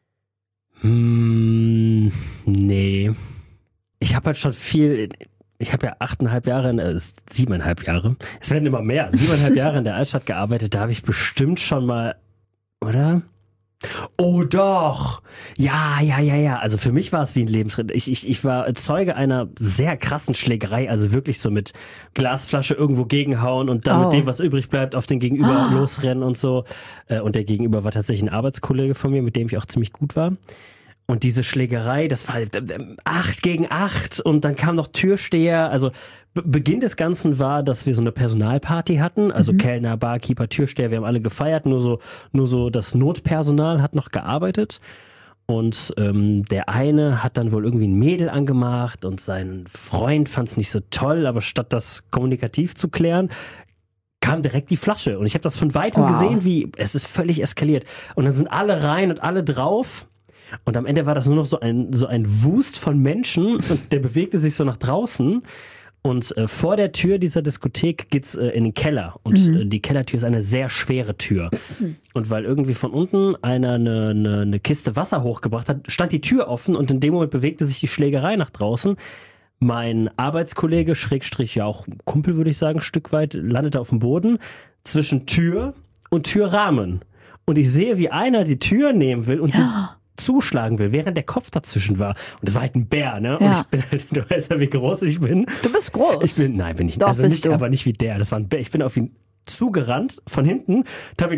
Hm, nee. Ich habe halt schon viel, ich habe ja achteinhalb Jahre, in, äh, siebeneinhalb Jahre, es werden immer mehr, siebeneinhalb Jahre in der Altstadt gearbeitet, da habe ich bestimmt schon mal, oder? Oh doch! Ja, ja, ja, ja. Also für mich war es wie ein Lebensritt. Ich, ich, ich war Zeuge einer sehr krassen Schlägerei, also wirklich so mit Glasflasche irgendwo gegenhauen und dann Oh. mit dem, was übrig bleibt, auf den Gegenüber Ah. losrennen und so. Äh, Und der Gegenüber war tatsächlich ein Arbeitskollege von mir, mit dem ich auch ziemlich gut war. Und diese Schlägerei, das war halt, ähm, acht gegen acht und dann kam noch Türsteher. Also Be- Beginn des Ganzen war, dass wir so eine Personalparty hatten. Also Kellner, Barkeeper, Türsteher, wir haben alle gefeiert. Nur so, nur so das Notpersonal hat noch gearbeitet. Und ähm, der eine hat dann wohl irgendwie ein Mädel angemacht und sein Freund fand es nicht so toll. Aber statt das kommunikativ zu klären, kam direkt die Flasche. Und ich habe das von weitem Wow. gesehen, wie es ist völlig eskaliert. Und dann sind alle rein und alle drauf. Und am Ende war das nur noch so ein, so ein Wust von Menschen und der bewegte sich so nach draußen. Und äh, vor der Tür dieser Diskothek geht's äh, in den Keller. Und Mhm. äh, die Kellertür ist eine sehr schwere Tür. Und weil irgendwie von unten einer eine, eine, eine Kiste Wasser hochgebracht hat, stand die Tür offen und in dem Moment bewegte sich die Schlägerei nach draußen. Mein Arbeitskollege, Schrägstrich, ja auch Kumpel, würde ich sagen, ein Stück weit, landete auf dem Boden zwischen Tür und Türrahmen. Und ich sehe, wie einer die Tür nehmen will und sie zuschlagen will, während der Kopf dazwischen war. Und das war halt ein Bär, ne? Ja. Und ich bin halt, du weißt ja, wie groß ich bin. Du bist groß. Ich bin, nein, bin ich Doch, also bist nicht, du. aber nicht wie der. Das war ein Bär. Ich bin auf ihn zugerannt von hinten, habe ihn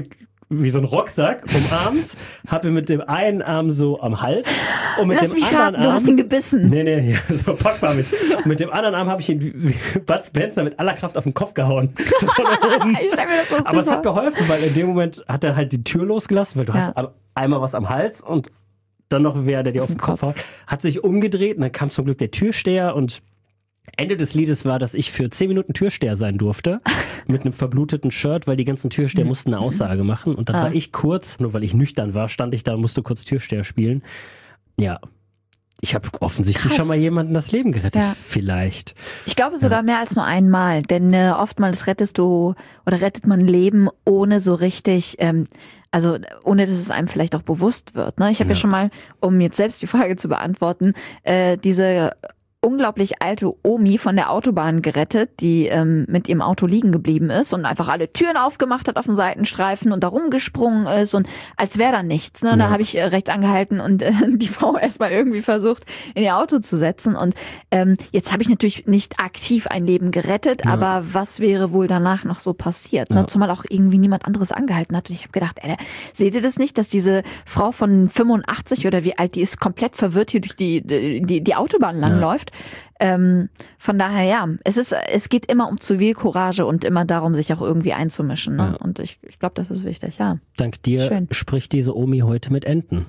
wie so ein Rucksack umarmt, habe ihn mit dem einen Arm so am Hals und mit Lass dem mich anderen raten, Arm... du hast ihn gebissen. Nee, nee, ja, so Pogba mich. Und mit dem anderen Arm habe ich ihn wie, wie Bud Spencer mit aller Kraft auf den Kopf gehauen. So von oben. Ich stell mir das so Aber super. es hat geholfen, weil in dem Moment hat er halt die Tür losgelassen, weil du Ja. hast einmal was am Hals und dann noch wer, der dir auf, auf den Kopf haut, hat sich umgedreht und dann kam zum Glück der Türsteher und Ende des Liedes war, dass ich für zehn Minuten Türsteher sein durfte mit einem verbluteten Shirt, weil die ganzen Türsteher mussten eine Aussage machen und dann Ah. war ich kurz, nur weil ich nüchtern war, stand ich da und musste kurz Türsteher spielen. Ja, ich habe offensichtlich Krass. schon mal jemandem das Leben gerettet, Ja. vielleicht. Ich glaube sogar mehr als nur einmal, denn äh, oftmals rettest du oder rettet man Leben ohne so richtig, ähm, also ohne dass es einem vielleicht auch bewusst wird. Ne? Ich habe ja. Ja. schon mal, um jetzt selbst die Frage zu beantworten, äh, diese unglaublich alte Omi von der Autobahn gerettet, die ähm, mit ihrem Auto liegen geblieben ist und einfach alle Türen aufgemacht hat auf dem Seitenstreifen und da rumgesprungen ist und als wäre da nichts. Ne? Ja. Da habe ich äh, rechts angehalten und äh, die Frau erstmal irgendwie versucht, in ihr Auto zu setzen. Und ähm, jetzt habe ich natürlich nicht aktiv ein Leben gerettet, Ja. aber was wäre wohl danach noch so passiert? Ne? Ja. Zumal auch irgendwie niemand anderes angehalten hat. Und ich habe gedacht, ey, seht ihr das nicht, dass diese Frau von fünfundachtzig oder wie alt die ist, komplett verwirrt hier durch die, die, die Autobahn langläuft? Ähm, von daher, ja, es ist, es geht immer um Zivilcourage und immer darum, sich auch irgendwie einzumischen. Ne? Ja. Und ich, ich glaube, das ist wichtig, ja. Dank dir Schön. spricht diese Omi heute mit Enten.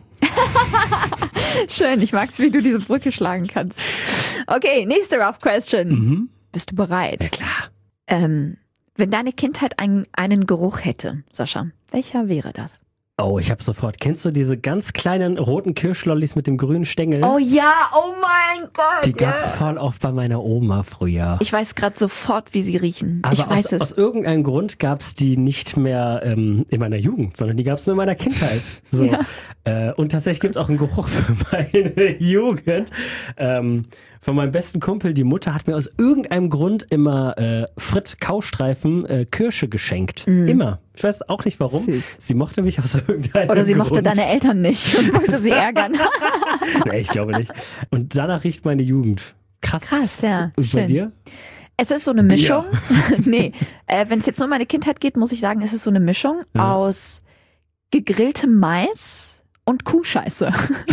Schön, ich mag's, wie du diese Brücke schlagen kannst. Okay, nächste Rough Question. Mhm. Bist du bereit? Ja, klar. Ähm, wenn deine Kindheit ein, einen Geruch hätte, Sascha, welcher wäre das? Oh, ich habe sofort. Kennst du diese ganz kleinen roten Kirschlollis mit dem grünen Stängel? Oh ja, oh mein Gott. Die gab's ja. voll oft bei meiner Oma früher. Ich weiß gerade sofort, wie sie riechen. Aber ich weiß aus, es. aus irgendeinem Grund gab's die nicht mehr ähm, in meiner Jugend, sondern die gab's nur in meiner Kindheit. So. Ja. Äh, und tatsächlich gibt's auch einen Geruch für meine Jugend. Ähm, von meinem besten Kumpel, die Mutter hat mir aus irgendeinem Grund immer äh, Fritt Kaustreifen äh, Kirsche geschenkt. Immer. Ich weiß auch nicht warum. Süß. Sie mochte mich aus irgendeinem Oder sie Grund. mochte deine Eltern nicht und wollte sie ärgern. Nee, ich glaube nicht. Und danach riecht meine Jugend. Krass. Krass, ja. Und bei Schön. dir? Es ist so eine Mischung. nee, äh, wenn es jetzt nur um meine Kindheit geht, muss ich sagen, es ist so eine Mischung Ja. aus gegrilltem Mais und Kuhscheiße.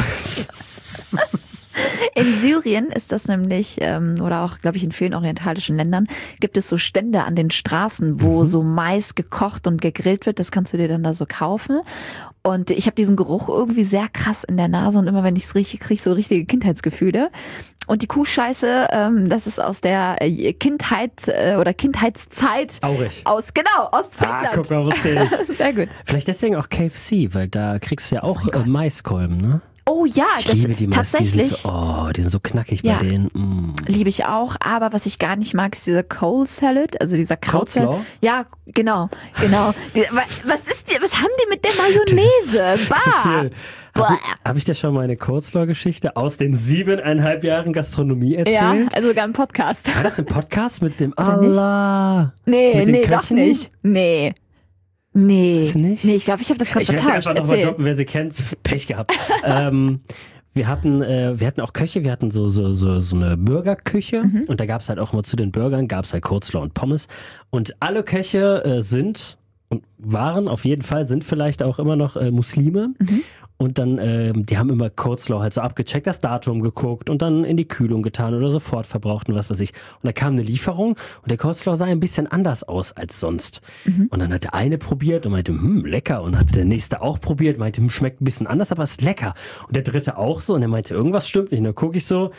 In Syrien ist das nämlich, ähm, oder auch, glaube ich, in vielen orientalischen Ländern, gibt es so Stände an den Straßen, wo Mhm. so Mais gekocht und gegrillt wird. Das kannst du dir dann da so kaufen. Und ich habe diesen Geruch irgendwie sehr krass in der Nase und immer wenn ich es rieche, kriege ich so richtige Kindheitsgefühle. Und die Kuhscheiße, ähm, das ist aus der äh, Kindheit äh, oder Kindheitszeit Aurig. aus, genau, Ah, Ostfriesland. guck mal, wusste ich. Sehr gut. Vielleicht deswegen auch K F C, weil da kriegst du ja auch äh, Maiskolben, ne? Oh ja, Ich das liebe die Mais, die tatsächlich. sind so, oh, die sind so knackig Ja. bei denen. Mm. Liebe ich auch, aber was ich gar nicht mag, ist dieser Cold Salad, also dieser Krautsalat. Coleslaw? Ja, genau, genau. Die, wa- was ist die, was haben die mit der Mayonnaise? Zu Bah! viel. Habe Boah. ich, hab ich dir schon meine Coleslaw-Geschichte aus den siebeneinhalb Jahren Gastronomie Ja, erzählt? also sogar im Podcast. War das im Podcast mit dem Oder nicht? Allah? Nee, Mit den nee, doch Köchen? nicht. Nee. Nee. Weißt du nicht? Nee, ich glaube, ich habe das gerade Ich werde vertauscht. einfach nochmal Erzähl. droppen, wer sie kennt. Pech gehabt. ähm, wir hatten, äh, wir hatten auch Köche, wir hatten so, so, so, so eine Burgerküche Mhm. und da gab es halt auch immer zu den Burgern, gab es halt Coleslaw und Pommes. Und alle Köche äh, sind und waren auf jeden Fall, sind vielleicht auch immer noch äh, Muslime. Mhm. Und dann, ähm, die haben immer Coleslaw halt so abgecheckt, das Datum geguckt und dann in die Kühlung getan oder sofort verbraucht und was weiß ich. Und da kam eine Lieferung und der Coleslaw sah ein bisschen anders aus als sonst. Mhm. Und dann hat der eine probiert und meinte, hm, lecker. Und hat der nächste auch probiert, meinte, hm, schmeckt ein bisschen anders, aber ist lecker. Und der dritte auch so und er meinte, irgendwas stimmt nicht. Und dann gucke ich so,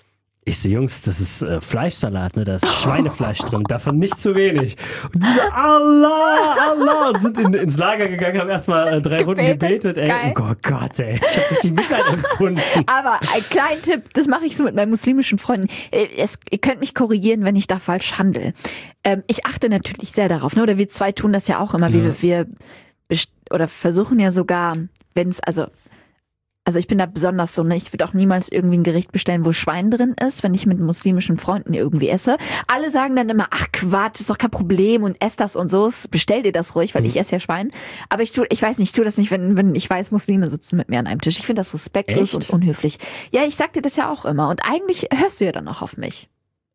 ich sehe, Jungs, das ist äh, Fleischsalat, ne? Da ist Schweinefleisch drin, davon nicht zu wenig. Und die so, Allah, Allah, und sind in, ins Lager gegangen, haben erstmal äh, drei Runden Gebetet. gebetet, ey. Geil. Oh Gott, Gott, ey. Ich habe richtig Mitleid empfunden. Aber ein kleiner Tipp, das mache ich so mit meinen muslimischen Freunden. Äh, Es, ihr könnt mich korrigieren, wenn ich da falsch handle. Ähm, ich achte natürlich sehr darauf, ne? Oder wir zwei tun das ja auch immer. Ja. Wir, wir best- oder versuchen ja sogar, wenn es, also Also ich bin da besonders so, ne? Ich würde auch niemals irgendwie ein Gericht bestellen, wo Schwein drin ist, wenn ich mit muslimischen Freunden irgendwie esse. Alle sagen dann immer, ach Quatsch, ist doch kein Problem und ess das und so. Bestell dir das ruhig, weil ich esse ja Schwein. Aber ich tu, ich weiß nicht, ich tue das nicht, wenn, wenn ich weiß, Muslime sitzen mit mir an einem Tisch. Ich finde das respektlos Echt? und unhöflich. Ja, ich sag dir das ja auch immer. Und eigentlich hörst du ja dann auch auf mich.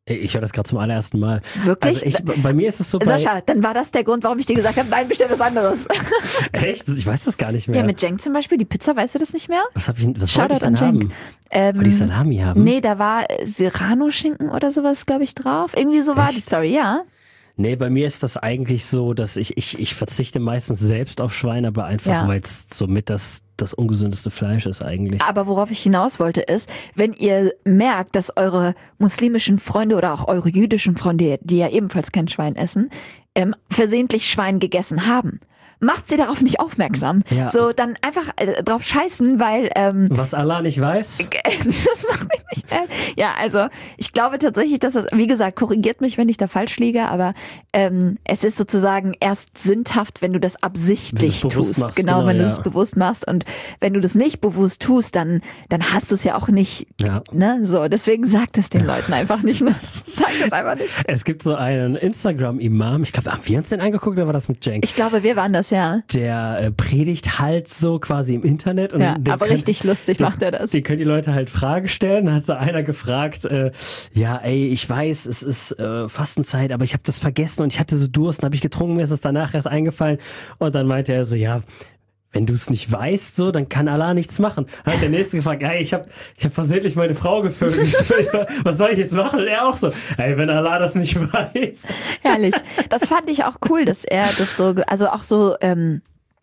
Ich höre das gerade zum allerersten Mal. Wirklich? Also ich, bei mir ist es so bei... Sascha, dann war das der Grund, warum ich dir gesagt habe, nein, bestell was anderes. Echt? Ich weiß das gar nicht mehr. Ja, mit Cenk zum Beispiel, die Pizza, weißt du das nicht mehr? Was, hab ich, was wollte Shoutout ich denn an Cenk. haben? Ähm, Wollte ich Salami haben? Nee, da war Serrano-Schinken oder sowas, glaube ich, drauf. Irgendwie so war Echt? die Story, ja. Nee, bei mir ist das eigentlich so, dass ich, ich, ich verzichte meistens selbst auf Schwein, aber einfach, Ja. weil es somit das, das ungesündeste Fleisch ist eigentlich. Aber worauf ich hinaus wollte ist, wenn ihr merkt, dass eure muslimischen Freunde oder auch eure jüdischen Freunde, die ja ebenfalls kein Schwein essen, ähm, versehentlich Schwein gegessen haben, macht sie darauf nicht aufmerksam. Ja. So, dann einfach äh, drauf scheißen, weil ähm, Was Allah nicht weiß? das macht mich nicht äh, Ja, also ich glaube tatsächlich, dass das, wie gesagt, korrigiert mich, wenn ich da falsch liege, aber ähm, es ist sozusagen erst sündhaft, wenn du das absichtlich Wenn du es bewusst tust. machst, genau, genau, wenn du ja. es bewusst machst. Und wenn du das nicht bewusst tust, dann, dann hast du es ja auch nicht, Ja. ne? So, deswegen sag das den Leuten einfach nicht. Ne? Sag das einfach nicht. Es gibt so einen Instagram-Imam, ich glaube, haben wir uns den angeguckt oder war das mit Cenk? Ich glaube, wir waren das ja. Der äh, predigt halt so quasi im Internet. Und Ja, den aber können- richtig lustig macht er das. Die können die Leute halt Fragen stellen. Dann hat so einer gefragt, äh, ja, ey, ich weiß, es ist äh, Fastenzeit, aber ich habe das vergessen und ich hatte so Durst und habe ich getrunken, mir ist es danach erst eingefallen. Und dann meinte er so, ja, wenn du es nicht weißt, so, dann kann Allah nichts machen. Dann hat der Nächste gefragt, ey, ich habe ich hab versehentlich meine Frau gevögelt. Was soll ich jetzt machen? Und er auch so, ey, wenn Allah das nicht weiß. Herrlich. Das fand ich auch cool, dass er das so, ge- also auch so, ähm,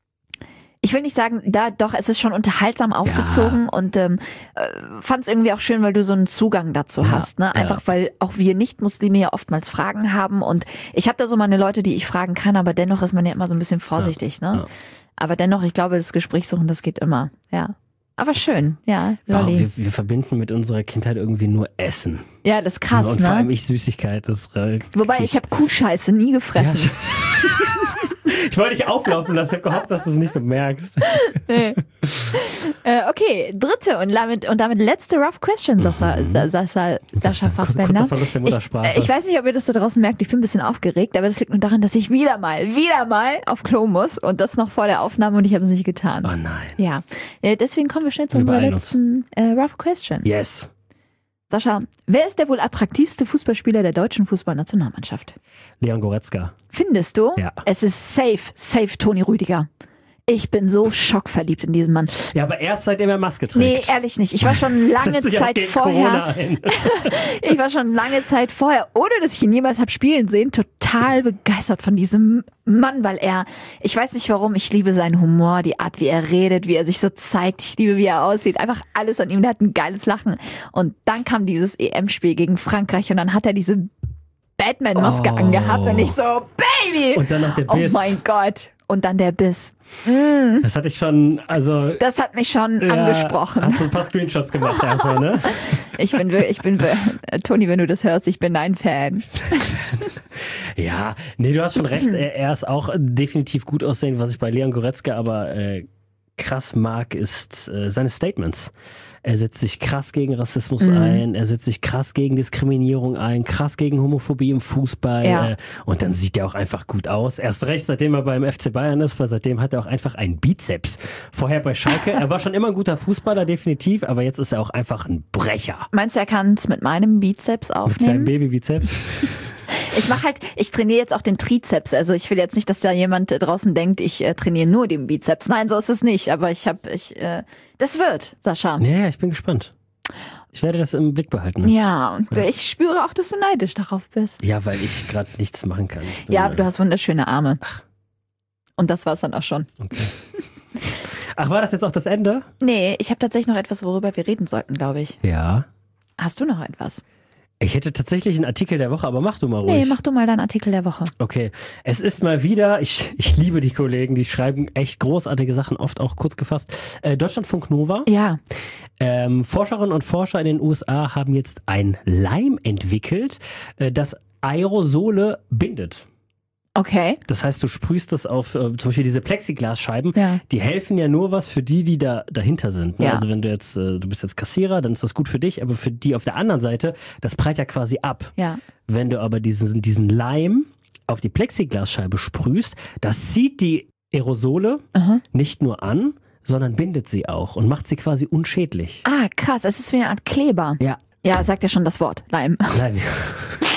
ich will nicht sagen, da doch, es ist schon unterhaltsam aufgezogen und ähm, äh, fand es irgendwie auch schön, weil du so einen Zugang dazu Ja, hast. Ne? Einfach ja. weil auch wir Nicht-Muslime ja oftmals Fragen haben und ich habe da so meine Leute, die ich fragen kann, aber dennoch ist man ja immer so ein bisschen vorsichtig. Ne? ja. Aber dennoch, ich glaube, das Gespräch suchen, das geht immer. Ja. Aber schön, ja, Wow, Lolli. wir, wir verbinden mit unserer Kindheit irgendwie nur Essen. Ja, das ist krass, und vor allem ne? ich Süßigkeit. Das ist, äh, Wobei, ich habe Kuhscheiße nie gefressen. Ich wollte dich auflaufen lassen. Ich habe gehofft, dass du es nicht bemerkst. Nee. äh, okay, dritte und damit, und damit letzte Rough Question, Sascha, Sa- Sascha, Sascha Fassbender. Kurzer Verlust der Ich, Muttersprache. äh, ich weiß nicht, ob ihr das da draußen merkt, ich bin ein bisschen aufgeregt, aber das liegt nur daran, dass ich wieder mal, wieder mal auf Klo muss und das noch vor der Aufnahme und ich habe es nicht getan. Oh nein. Ja, äh, deswegen kommen wir schnell zu Wir unserer beeilen uns. letzten äh, Rough Question. Yes. Sascha, wer ist der wohl attraktivste Fußballspieler der deutschen Fußballnationalmannschaft? Leon Goretzka. Findest du? Ja. Es ist safe, safe Toni Rüdiger. Ich bin so schockverliebt in diesen Mann. Ja, aber erst seitdem er Maske trägt. Nee, ehrlich nicht. Ich war schon lange Setzt sich auch Zeit gegen vorher, Corona ein. ich war schon lange Zeit vorher, ohne dass ich ihn jemals habe spielen sehen, total begeistert von diesem Mann, weil er, ich weiß nicht warum, ich liebe seinen Humor, die Art, wie er redet, wie er sich so zeigt, ich liebe, wie er aussieht, einfach alles an ihm, der hat ein geiles Lachen. Und dann kam dieses E M-Spiel gegen Frankreich und dann hat er diese Batman-Maske Oh. angehabt und ich so, Baby! Und dann noch der Oh Biss. mein Gott. Und dann der Biss. Das hatte ich schon, also... Das hat mich schon ja, angesprochen. Hast du ein paar Screenshots gemacht erstmal, ne? Ich bin, wir- ich bin, wir- äh, Toni, wenn du das hörst, ich bin dein Fan. Ja, nee, du hast schon recht. Er, er ist auch definitiv gut aussehend. Was ich bei Leon Goretzka aber äh, krass mag, ist äh, seine Statements. Er setzt sich krass gegen Rassismus Mhm. ein, er setzt sich krass gegen Diskriminierung ein, krass gegen Homophobie im Fußball. Ja. Äh, und dann sieht er auch einfach gut aus. Erst recht, seitdem er beim F C Bayern ist, weil seitdem hat er auch einfach einen Bizeps. Vorher bei Schalke, er war schon immer ein guter Fußballer, definitiv, aber jetzt ist er auch einfach ein Brecher. Meinst du, er kann es mit meinem Bizeps Mit seinem aufnehmen? Baby-Bizeps. Ich mache halt, ich trainiere jetzt auch den Trizeps. Also ich will jetzt nicht, dass da jemand äh, draußen denkt, ich äh, trainiere nur den Bizeps. Nein, so ist es nicht. Aber ich habe, ich, äh, das wird, Sascha. Ja, ja, ich bin gespannt. Ich werde das im Blick behalten. Ja, und äh, ich spüre auch, dass du neidisch darauf bist. Ja, weil ich gerade nichts machen kann. Ich bin, Ja, aber du äh, hast wunderschöne Arme. Und das war's dann auch schon. Okay. Ach, war das jetzt auch das Ende? Nee, ich habe tatsächlich noch etwas, worüber wir reden sollten, glaube ich. Ja. Hast du noch etwas? Ich hätte tatsächlich einen Artikel der Woche, aber mach du mal ruhig. Nee, mach du mal deinen Artikel der Woche. Okay, es ist mal wieder, ich, ich liebe die Kollegen, die schreiben echt großartige Sachen, oft auch kurz gefasst. Äh, Deutschlandfunk Nova. Ja. Ähm, Forscherinnen und Forscher in den U S A haben jetzt ein Leim entwickelt, äh, das Aerosole bindet. Okay. Das heißt, du sprühst das auf äh, zum Beispiel diese Plexiglasscheiben, Ja. die helfen ja nur was für die, die da dahinter sind. Ne? Ja. Also wenn du jetzt, äh, du bist jetzt Kassierer, dann ist das gut für dich, aber für die auf der anderen Seite, das prallt ja quasi ab. Ja. Wenn du aber diesen, diesen Leim auf die Plexiglasscheibe sprühst, das zieht die Aerosole Aha. nicht nur an, sondern bindet sie auch und macht sie quasi unschädlich. Ah, krass. Es ist wie eine Art Kleber. Ja. Ja, sagt ja schon das Wort. Leim. Nein.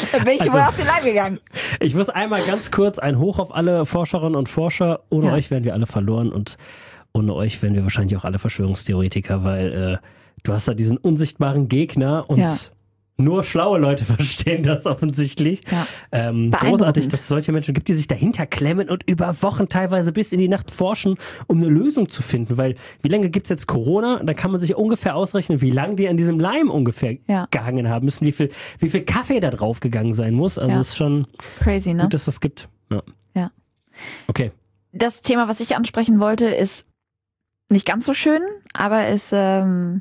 Da bin ich Also- wohl auf den Leim gegangen. Ich muss einmal ganz kurz ein Hoch auf alle Forscherinnen und Forscher. Ohne Ja. euch wären wir alle verloren und ohne euch wären wir wahrscheinlich auch alle Verschwörungstheoretiker, weil äh, du hast da diesen unsichtbaren Gegner und Ja. nur schlaue Leute verstehen das offensichtlich. Ja. Ähm, Beeindruckend. großartig, dass es solche Menschen gibt, die sich dahinter klemmen und über Wochen teilweise bis in die Nacht forschen, um eine Lösung zu finden. Weil wie lange gibt es jetzt Corona? Da kann man sich ungefähr ausrechnen, wie lange die an diesem Leim ungefähr Ja. gehangen haben müssen, wie viel, wie viel Kaffee da drauf gegangen sein muss. Also Ja. es ist schon Crazy, ne? gut, dass das gibt. Ja. Ja. Okay. Das Thema, was ich ansprechen wollte, ist nicht ganz so schön, aber es, ähm,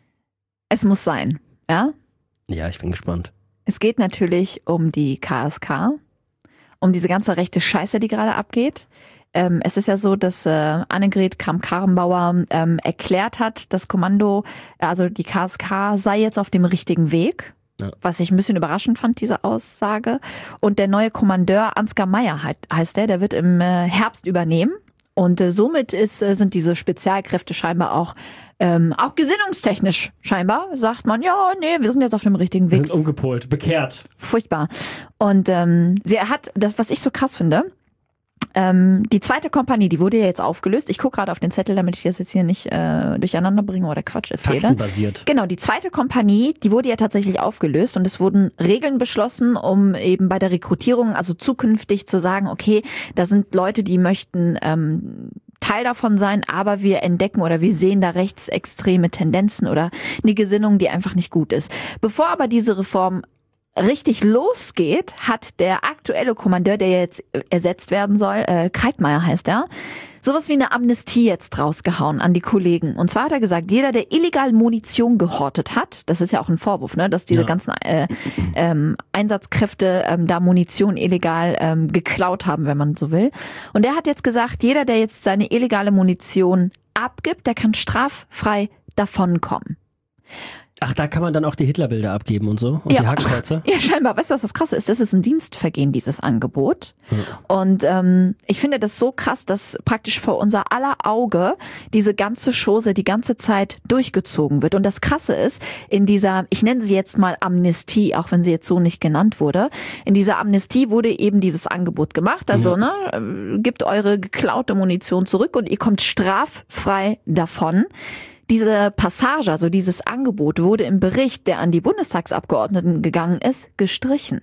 es muss sein. Ja? Ja, ich bin gespannt. Es geht natürlich um die K S K, um diese ganze rechte Scheiße, die gerade abgeht. Ähm, es ist ja so, dass äh, Annegret Kramp-Karrenbauer ähm, erklärt hat, das Kommando, also die K S K sei jetzt auf dem richtigen Weg. Ja. Was ich ein bisschen überraschend fand, diese Aussage. Und der neue Kommandeur, Ansgar Meyer heißt, heißt der, der wird im äh, Herbst übernehmen. Und äh, somit ist, äh, sind diese Spezialkräfte scheinbar auch, ähm, auch gesinnungstechnisch scheinbar, sagt man, ja, nee, wir sind jetzt auf dem richtigen Wir Weg. sind umgepolt, bekehrt. Furchtbar. Und ähm, sie hat, das, was ich so krass finde, ähm, die zweite Kompanie, die wurde ja jetzt aufgelöst. Ich gucke gerade auf den Zettel, damit ich das jetzt hier nicht äh, durcheinander bringe oder Quatsch erzähle. Faktenbasiert. Genau, die zweite Kompanie, die wurde ja tatsächlich aufgelöst und es wurden Regeln beschlossen, um eben bei der Rekrutierung, also zukünftig zu sagen, okay, da sind Leute, die möchten ähm, Teil davon sein, aber wir entdecken oder wir sehen da rechtsextreme Tendenzen oder eine Gesinnung, die einfach nicht gut ist. Bevor aber diese Reform richtig losgeht, hat der aktuelle Kommandeur, der jetzt ersetzt werden soll, äh, Kreitmeier heißt er, sowas wie eine Amnestie jetzt rausgehauen an die Kollegen. Und zwar hat er gesagt, jeder, der illegal Munition gehortet hat, das ist ja auch ein Vorwurf, ne, dass diese Ja. ganzen äh, ähm, Einsatzkräfte ähm, da Munition illegal ähm, geklaut haben, wenn man so will. Und er hat jetzt gesagt, jeder, der jetzt seine illegale Munition abgibt, der kann straffrei davonkommen. Ach, da kann man dann auch die Hitlerbilder abgeben und so? Und Ja. die Hakenkreuze? Ja, scheinbar. Weißt du, was das Krasse ist? Das ist ein Dienstvergehen, dieses Angebot. Und ähm, ich finde das so krass, dass praktisch vor unser aller Auge diese ganze Chose die ganze Zeit durchgezogen wird. Und das Krasse ist, in dieser, ich nenne sie jetzt mal Amnestie, auch wenn sie jetzt so nicht genannt wurde, in dieser Amnestie wurde eben dieses Angebot gemacht. Also, ne, äh, gebt eure geklaute Munition zurück und ihr kommt straffrei davon. Diese Passage, also dieses Angebot, wurde im Bericht, der an die Bundestagsabgeordneten gegangen ist, gestrichen.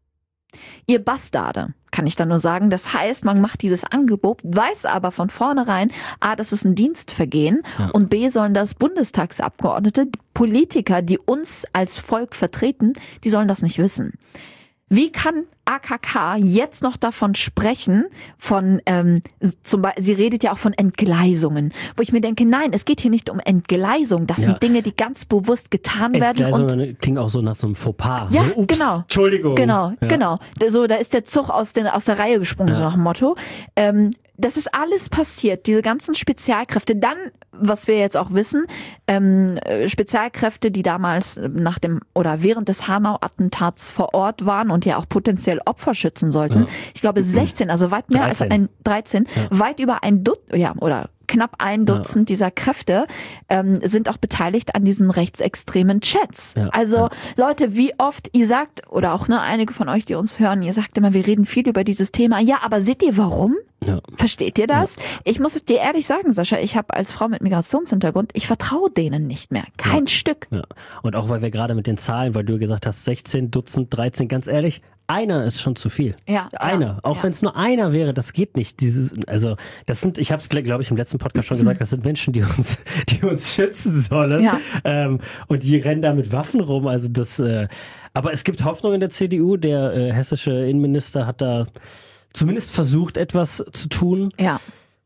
Ihr Bastarde, kann ich da nur sagen. Das heißt, man macht dieses Angebot, weiß aber von vornherein, A, das ist ein Dienstvergehen Ja. und B, sollen das Bundestagsabgeordnete, Politiker, die uns als Volk vertreten, die sollen das nicht wissen. Wie kann A K K jetzt noch davon sprechen, von, ähm, zum Beispiel, sie redet ja auch von Entgleisungen, wo ich mir denke, nein, es geht hier nicht um Entgleisung, das Ja. sind Dinge, die ganz bewusst getan werden. Und Entgleisungen klingt auch so nach so einem Fauxpas. Ja, so, ups, genau. Entschuldigung. Genau, Ja. genau. So, da ist der Zug aus, den, aus der Reihe gesprungen, Ja. so nach dem Motto. Ähm, das ist alles passiert, diese ganzen Spezialkräfte. Dann, was wir jetzt auch wissen, ähm, äh, Spezialkräfte, die damals nach dem oder während des Hanau-Attentats vor Ort waren und ja auch potenziell Opfer schützen sollten. Ja. Ich glaube sechzehn, also weit mehr dreizehn. als ein dreizehn, Ja. weit über ein Dutzend, ja, oder knapp ein Dutzend dieser Kräfte ähm, sind auch beteiligt an diesen rechtsextremen Chats. Ja, Also ja. Leute, wie oft ihr sagt, oder auch ne, einige von euch, die uns hören, ihr sagt immer, wir reden viel über dieses Thema. Ja, aber seht ihr warum? Ja. Versteht ihr das? Ich muss es dir ehrlich sagen, Sascha, ich habe als Frau mit Migrationshintergrund, ich vertraue denen nicht mehr. Kein Stück. Ja. Und auch weil wir gerade mit den Zahlen, weil du gesagt hast, sechzehn, Dutzend, dreizehn, ganz ehrlich, einer ist schon zu viel. Ja, Einer. ja, auch ja. wenn es nur einer wäre, das geht nicht. Dieses, also das sind, ich habe es glaube ich im letzten Podcast schon gesagt, das sind Menschen, die uns, die uns schützen sollen. Ja. Ähm, und die rennen da mit Waffen rum. Also das, äh, aber es gibt Hoffnung in der C D U. Der äh, hessische Innenminister hat da zumindest versucht, etwas zu tun. Ja.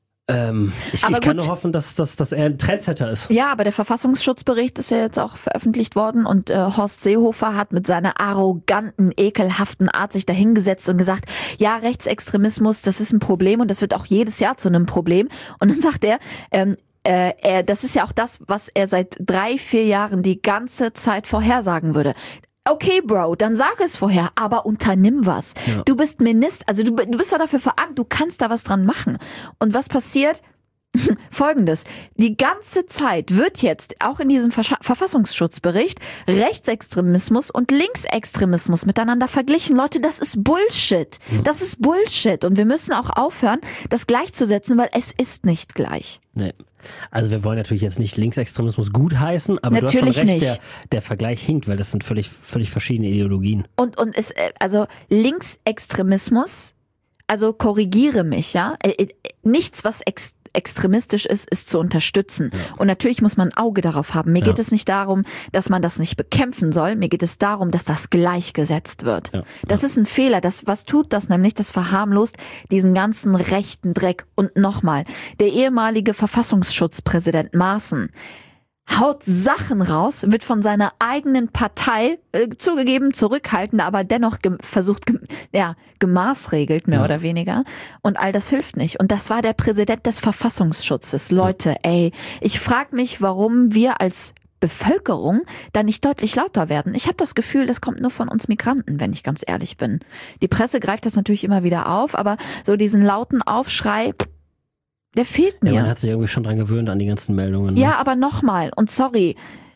Ähm, ich, Aber ich kann gut. nur hoffen, dass, dass, dass er ein Trendsetter ist. Ja, aber der Verfassungsschutzbericht ist ja jetzt auch veröffentlicht worden und äh, Horst Seehofer hat mit seiner arroganten, ekelhaften Art sich dahingesetzt und gesagt, ja, Rechtsextremismus, das ist ein Problem und das wird auch jedes Jahr zu einem Problem. Und dann sagt er, ähm, äh, er, das ist ja auch das, was er seit drei, vier Jahren die ganze Zeit vorhersagen würde. Okay, Bro, dann sag es vorher, aber unternimm was. Ja. Du bist Minister, also du, du bist doch dafür verantwortlich, du kannst da was dran machen. Und was passiert? Folgendes. Die ganze Zeit wird jetzt auch in diesem Versch- Verfassungsschutzbericht Rechtsextremismus und Linksextremismus miteinander verglichen. Leute, das ist Bullshit. Das ist Bullshit. Und wir müssen auch aufhören, das gleichzusetzen, weil es ist nicht gleich. Nee. Also wir wollen natürlich jetzt nicht Linksextremismus gutheißen, aber natürlich du hast schon recht, nicht. Der, der Vergleich hinkt, weil das sind völlig, völlig verschiedene Ideologien. Und, und es, also Linksextremismus, also korrigiere mich, ja, nichts, was ex extremistisch ist, ist zu unterstützen. Ja. Und natürlich muss man ein Auge darauf haben. Mir ja. geht es nicht darum, dass man das nicht bekämpfen soll. Mir geht es darum, dass das gleichgesetzt wird. Ja. Das ja. ist ein Fehler. Das, was tut das nämlich? Das verharmlost diesen ganzen rechten Dreck. Und nochmal, der ehemalige Verfassungsschutzpräsident Maaßen haut Sachen raus, wird von seiner eigenen Partei äh, zugegeben, zurückhaltend, aber dennoch ge- versucht, ge- ja, gemaßregelt, mehr ja. oder weniger. Und all das hilft nicht. Und das war der Präsident des Verfassungsschutzes. Leute, ey, ich frage mich, warum wir als Bevölkerung da nicht deutlich lauter werden. Ich habe das Gefühl, das kommt nur von uns Migranten, wenn ich ganz ehrlich bin. Die Presse greift das natürlich immer wieder auf, aber so diesen lauten Aufschrei, der fehlt mir. Ja, man hat sich irgendwie schon dran gewöhnt an die ganzen Meldungen. Ne? Ja, aber nochmal, und sorry,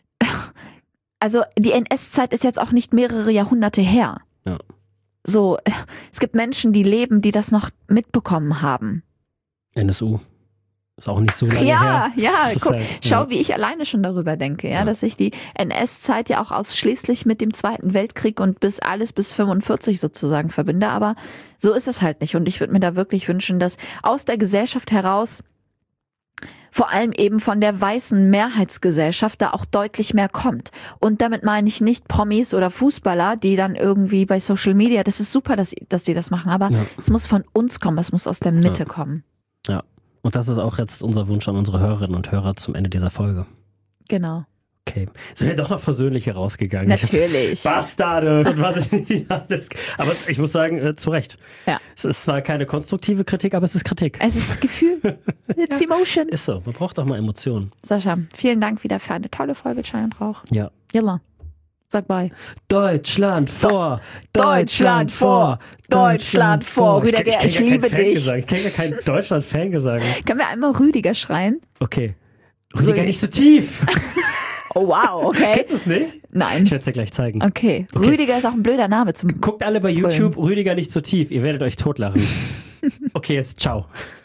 also die N S-Zeit ist jetzt auch nicht mehrere Jahrhunderte her. Ja. So, es gibt Menschen, die leben, die das noch mitbekommen haben. N S U. Ist auch nicht so lange ja, her. Ja, ja, guck, halt, schau, ja. wie ich alleine schon darüber denke, ja, ja, dass ich die N S-Zeit ja auch ausschließlich mit dem Zweiten Weltkrieg und bis alles bis fünfundvierzig sozusagen verbinde, aber so ist es halt nicht und ich würde mir da wirklich wünschen, dass aus der Gesellschaft heraus, vor allem eben von der weißen Mehrheitsgesellschaft, da auch deutlich mehr kommt. Und damit meine ich nicht Promis oder Fußballer, die dann irgendwie bei Social Media, das ist super, dass, dass die das machen, aber ja. es muss von uns kommen, es muss aus der Mitte ja. kommen. Ja. Und das ist auch jetzt unser Wunsch an unsere Hörerinnen und Hörer zum Ende dieser Folge. Genau. Okay. Sind wir doch noch versöhnlich hier rausgegangen. Natürlich. Bastarde und was ich nicht alles. Aber ich muss sagen, äh, zu Recht. Ja. Es ist zwar keine konstruktive Kritik, aber es ist Kritik. Es ist Gefühl. It's ja. emotions. Ist so. Man braucht doch mal Emotionen. Sascha, vielen Dank wieder für eine tolle Folge Chai und Rauch. Ja. Jalla. Sag bye. Deutschland vor, Deutschland vor, Deutschland vor. Rüdiger, ich, ich, ich liebe dich. Ich kenne ja keinen Deutschland-Fangesang. Können wir einmal Rüdiger schreien? Okay. Rüdiger Rüd- nicht so tief. Oh wow, okay. Kennst du es nicht? Nein. Ich werde es dir gleich zeigen. Okay. okay. Rüdiger ist auch ein blöder Name zum Guckt alle bei YouTube Rüdiger nicht so tief. Ihr werdet euch totlachen. Okay, jetzt ciao.